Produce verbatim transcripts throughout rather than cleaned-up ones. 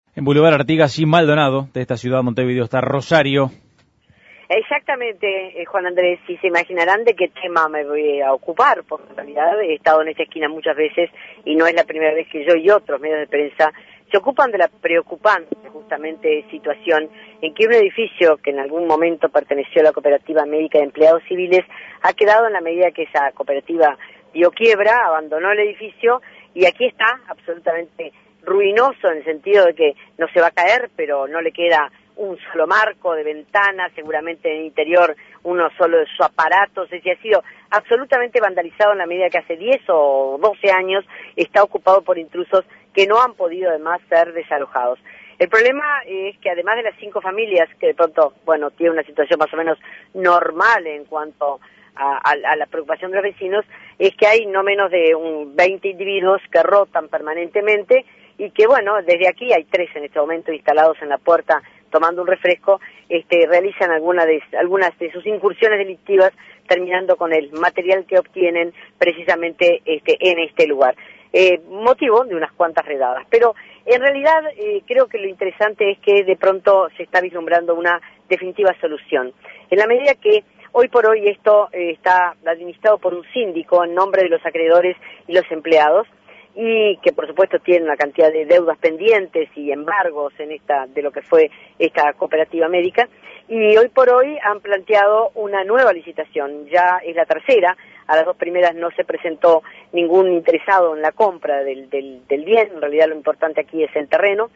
En Boulevard Artigas y Maldonado, de esta ciudad de Montevideo, está Rosario. Exactamente, eh, Juan Andrés, y se imaginarán de qué tema me voy a ocupar, porque en realidad he estado en esta esquina muchas veces y no es la primera vez que yo y otros medios de prensa se ocupan de la preocupante justamente situación en que un edificio que en algún momento perteneció a la Cooperativa Médica de Empleados Civiles ha quedado, en la medida que esa cooperativa dio quiebra, abandonó el edificio y aquí está absolutamente ruinoso en el sentido de que no se va a caer, pero no le queda un solo marco de ventana, seguramente en el interior uno solo de sus aparatos, es decir, ha sido absolutamente vandalizado en la medida que hace diez o doce años está ocupado por intrusos que no han podido además ser desalojados. El problema es que además de las cinco familias que de pronto, bueno, tienen una situación más o menos normal en cuanto a, a, a la preocupación de los vecinos, es que hay no menos de un veinte individuos que rotan permanentemente y que, bueno, desde aquí hay tres en este momento instalados en la puerta tomando un refresco, este, realizan alguna de, algunas de sus incursiones delictivas, terminando con el material que obtienen precisamente este, en este lugar. Eh, motivo de unas cuantas redadas. Pero en realidad eh, creo que lo interesante es que de pronto se está vislumbrando una definitiva solución. En la medida que hoy por hoy esto eh, está administrado por un síndico en nombre de los acreedores y los empleados, y que por supuesto tiene una cantidad de deudas pendientes y embargos en esta de lo que fue esta cooperativa médica, y hoy por hoy han planteado una nueva licitación, ya es la tercera, a las dos primeras no se presentó ningún interesado en la compra del, del, del bien, en realidad lo importante aquí es el terreno,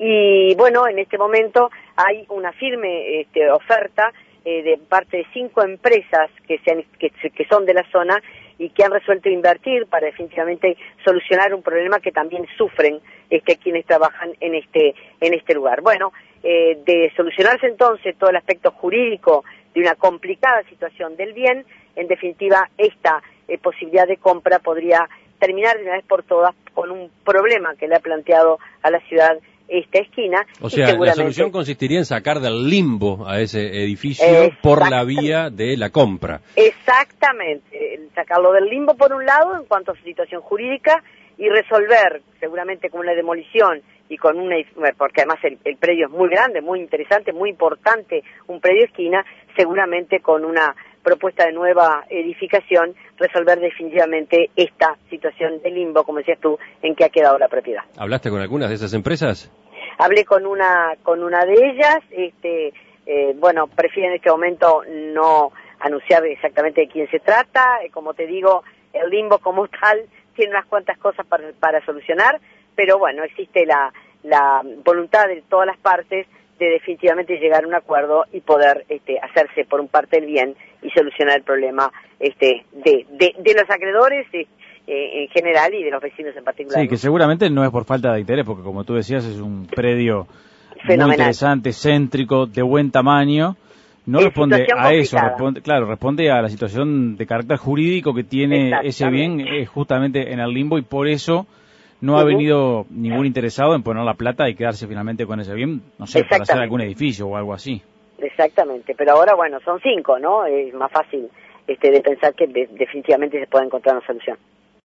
y bueno, en este momento hay una firme este, oferta eh, de parte de cinco empresas que, se han, que, que son de la zona y que han resuelto invertir para definitivamente solucionar un problema que también sufren este, quienes trabajan en este, en este lugar. Bueno, eh, de solucionarse entonces todo el aspecto jurídico de una complicada situación del bien, en definitiva esta eh, posibilidad de compra podría terminar de una vez por todas con un problema que le ha planteado a la ciudad esta esquina. O sea, seguramente la solución consistiría en sacar del limbo a ese edificio por la vía de la compra. Exactamente, sacarlo del limbo por un lado en cuanto a su situación jurídica y resolver seguramente con una demolición y con una, porque además el, el predio es muy grande, muy interesante, muy importante, un predio esquina, seguramente con una propuesta de nueva edificación, resolver definitivamente esta situación de limbo, como decías tú, en que ha quedado la propiedad. ¿Hablaste con algunas de esas empresas? Hablé con una con una de ellas, este, eh, bueno, prefiero en este momento no anunciar exactamente de quién se trata, eh, como te digo, el limbo como tal tiene unas cuantas cosas para, para solucionar, pero bueno, existe la, la voluntad de todas las partes de definitivamente llegar a un acuerdo y poder este, hacerse por un parte el bien y solucionar el problema este, de, de, de los acreedores eh, eh, en general y de los vecinos en particular. Sí, que seguramente no es por falta de interés, porque como tú decías es un predio fenomenal, muy interesante, céntrico, de buen tamaño. No responde a eso, responde, claro, responde a la situación de carácter jurídico que tiene ese bien eh, justamente en el limbo, y por eso no ha venido ningún interesado en poner la plata y quedarse finalmente con ese bien, no sé, para hacer algún edificio o algo así. Exactamente, pero ahora, bueno, son cinco, ¿no? Es más fácil este, de pensar que de, definitivamente se puede encontrar una solución.